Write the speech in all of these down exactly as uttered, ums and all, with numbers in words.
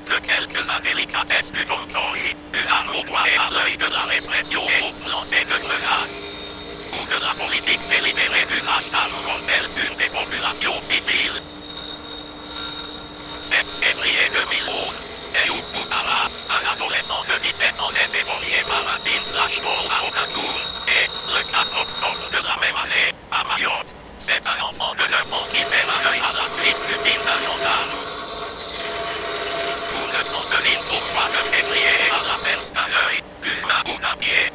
de quelques indélicatesses du doctory, une arme au doigt et à l'œil de la répression et au lancer de grenades. Ou de la politique délibérée d'usage d'armes contre une des populations civiles. sept février deux mille onze, Eyoub Moutara, un adolescent de dix-sept ans est évolué par un team flash ball à Okakour, et, le quatre octobre de la même année, à Mayotte, c'est un enfant de neuf ans qui perd un œil à la suite du team d'un gendarme. Ou ne sont tenus pourquoi de février et à la perte d'un œil, d'une main ou d'un pied.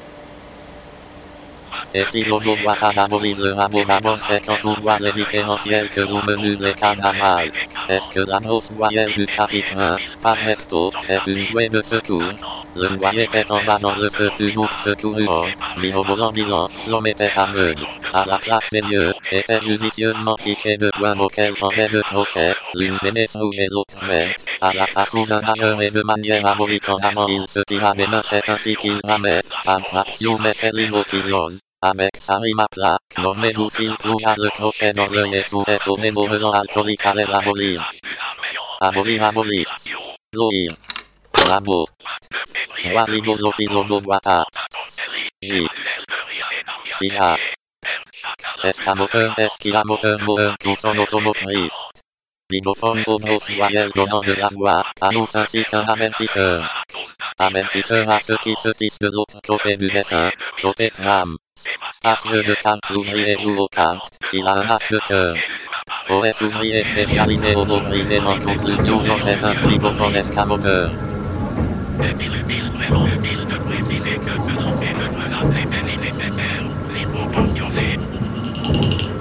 Et si l'on voit à d'abolir le rabot d'abord c'est quand on voit les différentiels que l'on mesure les cas normales. Est-ce que la grosse voyelle du chapitre un, page recto, est une bouée de secours? Le noyé était en bas dans le feu fut donc secouru hors, mis au volant bilan, l'homme était aveugle. À la place des yeux, était judicieusement fiché de points auxquels pendaient deux crochets, l'une bénisse rouge et l'autre verte, à la façon d'un nageur et de manière abolique en avant il se tira des machettes ainsi qu'il ramait, par traction mais c'est l'îlot qui l'ose. Avec sa rime à plat, normez-vous s'il plongea le crochet dans l'œil et souffrait son émouvant alcoolique allait l'abolir. Abolir, abolir. Loir. Bravo. Voir rigolo pilono boita. J. Tija. Escamoteur, esquilamoteur, moteur, son automotrice. Bigophone aux grosses voyelles donnant de la voix, annonce ainsi qu'un avertisseur. Avertisseur à ceux qui se tissent de l'autre côté du dessin, côté trame. As jeu de cartes ouvrier joue aux cartes, il a un as de cœur. O S ouvrier spécialisé aux eaux brisées en conclusion non c'est un bigophone escamoteur. Est-il utile, vraiment utile de préciser que ce lancer de grenade était nécessaire, les proportionné?